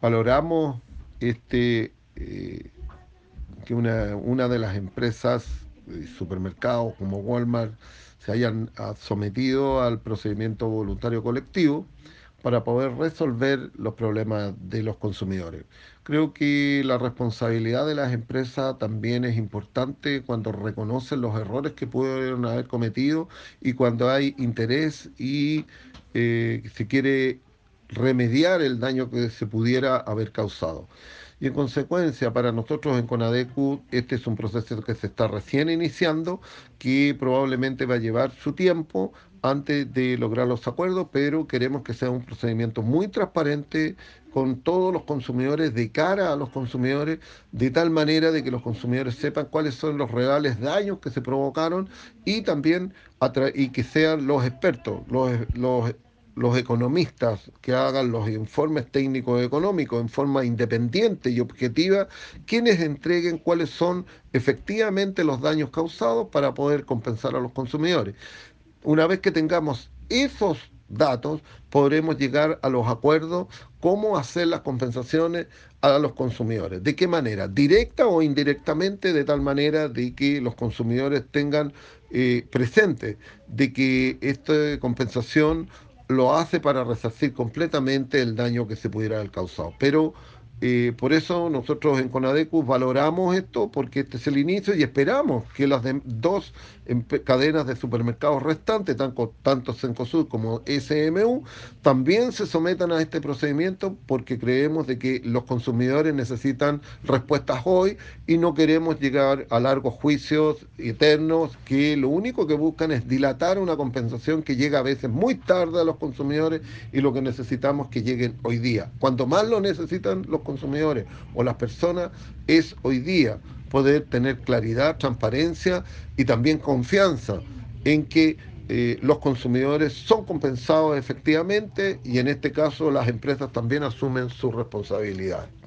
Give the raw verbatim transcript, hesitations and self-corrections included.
valoramos este, eh, que una, una de las empresas, eh, supermercados como Walmart, se hayan ah, sometido al procedimiento voluntario colectivo para poder resolver los problemas de los consumidores. Creo que la responsabilidad de las empresas también es importante cuando reconocen los errores que pudieron haber cometido y cuando hay interés y eh, se quiere remediar el daño que se pudiera haber causado. Y en consecuencia, para nosotros en Conadecu, este es un proceso que se está recién iniciando, que probablemente va a llevar su tiempo antes de lograr los acuerdos, pero queremos que sea un procedimiento muy transparente con todos los consumidores, de cara a los consumidores, de tal manera de que los consumidores sepan cuáles son los reales daños que se provocaron y también y que sean los expertos, los, los los economistas que hagan los informes técnicos económicos en forma independiente y objetiva, quienes entreguen cuáles son efectivamente los daños causados para poder compensar a los consumidores. Una vez que tengamos esos datos, podremos llegar a los acuerdos, cómo hacer las compensaciones a los consumidores. ¿De qué manera? Directa o indirectamente, de tal manera de que los consumidores tengan eh, presente de que esta compensación lo hace para resarcir completamente el daño que se pudiera haber causado. Pero eh, por eso nosotros en Conadecus valoramos esto porque este es el inicio y esperamos que las de, dos cadenas de supermercados restantes, tanto, tanto Cencosud como S M U, también se sometan a este procedimiento porque creemos de que los consumidores necesitan respuestas hoy y no queremos llegar a largos juicios eternos que lo único que buscan es dilatar una compensación que llega a veces muy tarde a los consumidores y lo que necesitamos que lleguen hoy día. Cuanto más lo necesitan los consumidores o las personas es hoy día poder tener claridad, transparencia y también confianza en que eh, los consumidores son compensados efectivamente y en este caso las empresas también asumen su responsabilidad.